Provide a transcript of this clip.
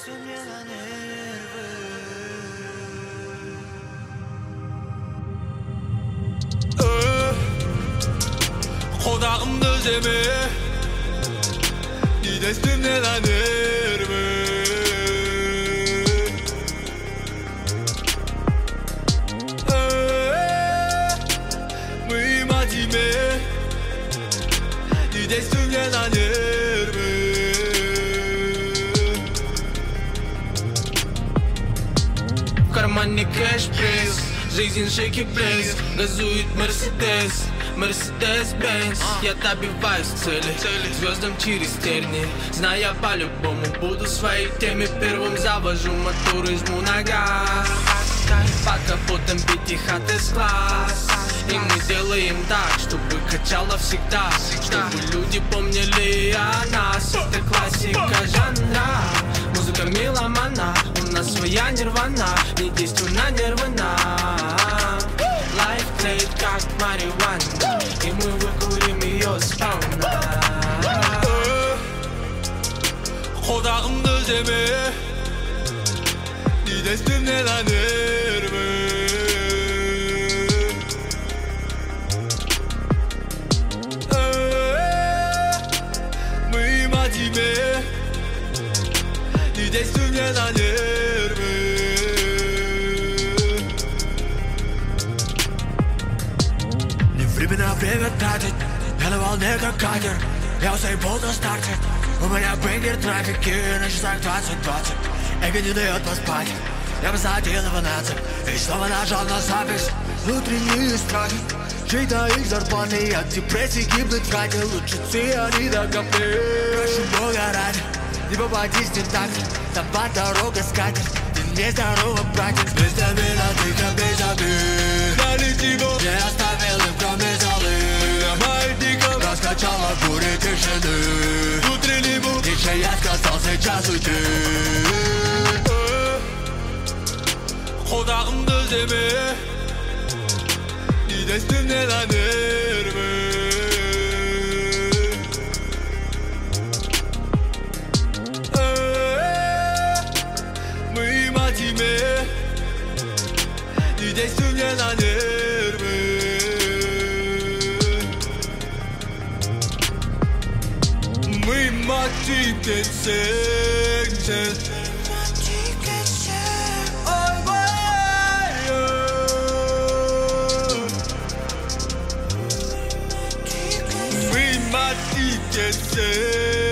действуй мне на нервы. Құлағымды үземе, не действуй мне на нервы. Мыйыма тиме, не действуй мне на нервы. В кармане кэш-пресс, жизнь шейки-пресс, газует Мерседес, Мерседес-Бенц. Я добиваюсь цели, звездам через терни, зная по-любому буду в своей теме первым. Завожу мотор и жму на газ, под капотом бит их от S-класс. И мы делаем так, чтобы качало всегда, чтобы люди помнили о нас. Это классика жанра, музыка меломана, у нас своя нирвана, не действуй на нервы нам. Лайф тлеет как марихуана, и мы выкурим ее сполна. Құлағымды үземе, не действуй мне на нервы. Мыйыма тиме, не действуй мне на нервы. Времена время тратить, я на волне как катер. Я усейбол на старте, у меня бенгер трафики на часах 20:20. Эго не дает поспать, я посадил его на цепь и снова нажал на запись. Внутренние страхи, чьи-то их зарплаты, от депрессии гибнуть в хате. Лучше цианида капли. Прошу Бога ради, не попадись в тентакли, там под дорога скатерть. Ты нездорова, братец, вместо меня ты как без обид. Налетимо, не оставил им кроме золы. Маятником раскачала буря тишины. Внутренний мук, тише я сказал сейчас уйти. Құлағымды үземе, не действуй мне на нервы. Мыйыма тиме, не действуй мне на нервы. Мыйыма тиме сексен. Мыйыма тиме сексен.